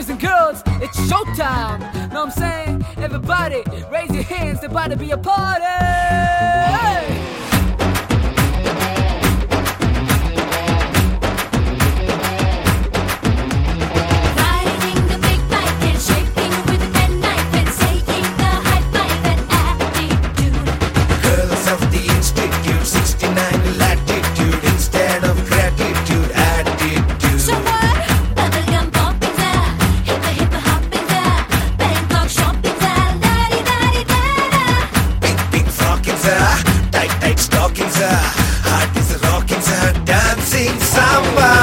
boys and girls, it's showtime. Know what I'm saying? Everybody, raise your hands, there's about to be a party. Heart is rocking, dancing samba.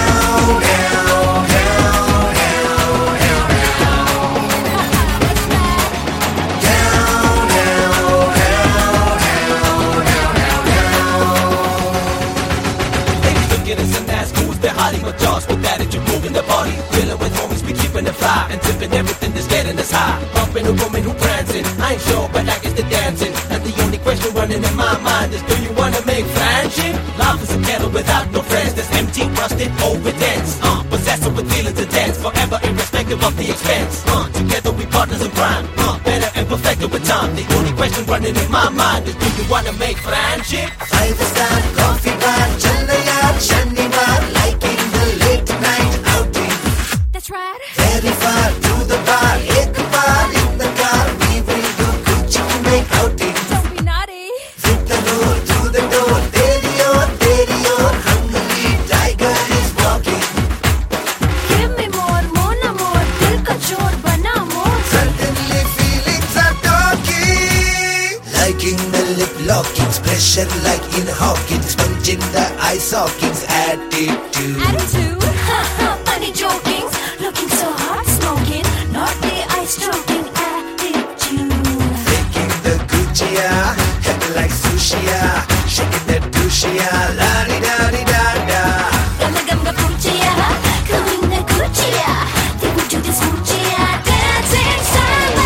They're hiding with jaws, with attitude, moving the body. Chilling with homies, we keeping it fly and tipping everything that's getting us high. Bumping a woman who prancing. I ain't sure, but I guess they're dancing. And the only question running in my mind is, do you wanna make friendship? Life is a kettle without no friends. That's empty, rusted, over dense. Possessed with feelings intense, forever irrespective of the expense. Together we partners in crime. Better and perfected with time. The only question running in my mind is, do you wanna make friendship? 5-star coffee bar, Chennaiya, Shaniwar, like in the late night outing. That's right. Very far to the bar, ek bar in the car, we will do Gucci to make outing. Don't be naughty. Hit the door, through the door, there your hungry tiger is walking. Give me more, more, dil ka chor bana more. Suddenly feelings are talking. Liking the lip lockings, pressure like in Hawkins, punching the eye sockings, attitude. Attitude, funny jokings, looking so hot, smoking, naughty eye stroking, attitude. Taking the Gucci-ya, head like sushi-ya, shaking that douche-ya, la-di-da-di-da-da. Gamma Gucci-ya, coming the Gucci-ya, they would do this Gucci-ya, dancing samba.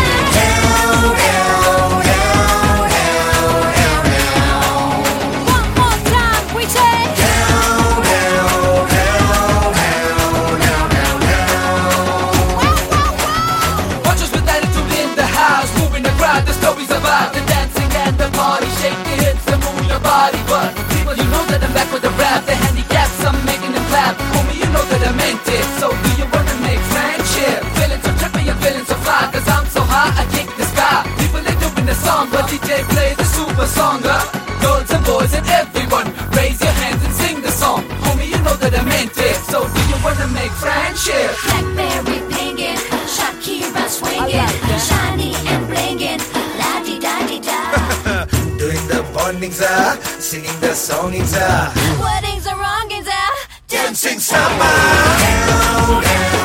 One more time, we take. Watchers with attitude in the house, moving the crowd, the stories about the dancing and the party. Shake the hips and move your body. But people, you know that I'm back with the rap. The handicaps, I'm making them clap. Homie, you know that I meant it. So do you wanna make friendship? Feeling so trippy and feeling so fly, cause I'm so high, I kick the sky. People, they doing the song, but DJ play the super songer. Girls and boys and everyone, raise your hands and sing the song. Homie, you know that I meant it. So do you wanna make friendship? Blackberry pingin', Shakira swingin', shiny and blingin', la-di-da-di-da. Doing the bondings, singing the songings, Weddings are wrongins, dancing samba.